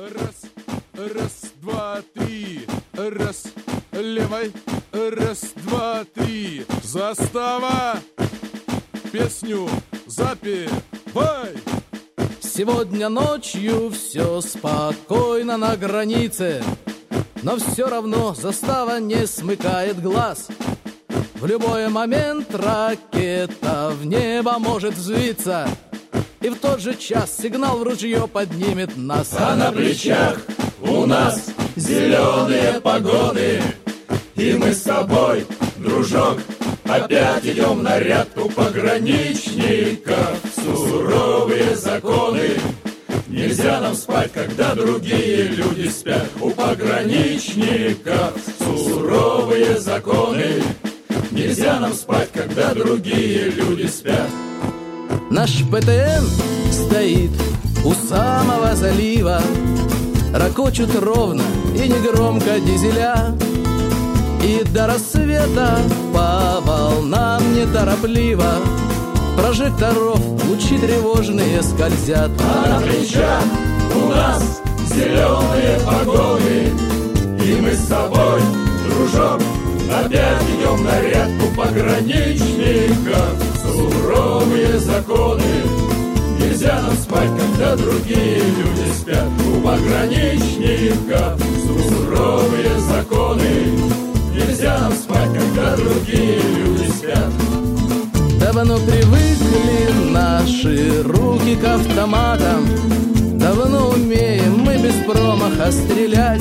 Раз, раз, два, три. Раз, левой. Раз, два, три. Застава. Песню запевай. Сегодня ночью все спокойно на границе, но все равно застава не смыкает глаз. В любой момент ракета в небо может взвиться, и в тот же час сигнал в ружье поднимет нас. А на плечах у нас зеленые погоны, и мы с тобой, дружок, опять идем на ряд у пограничников. Суровые законы, нельзя нам спать, когда другие люди спят. У пограничников суровые законы, нельзя нам спать, когда другие люди спят. Наш ПТН стоит у самого залива, ракочут ровно и негромко дизеля, и до рассвета по волнам неторопливо прожекторов лучи тревожные скользят. А на плечах у нас зеленые погоны, и мы с тобой, дружок, опять идем на ряд у пограничников. Суровые законы, нельзя нам спать, когда другие люди спят. У пограничников суровые законы, нельзя нам спать, когда другие люди спят. Давно привыкли наши руки к автоматам, давно умеем мы без промаха стрелять,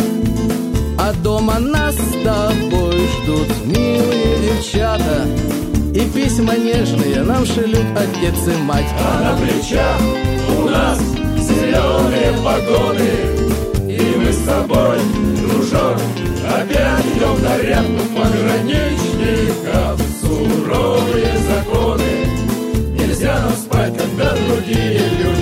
а дома нас с тобой ждут милые девчата, и письма нежные нам шлют отец и мать. А на плечах у нас зеленые погоны, и мы с тобой, дружок, опять идем на ряд у пограничников. Суровые законы, нельзя нам спать, когда другие люди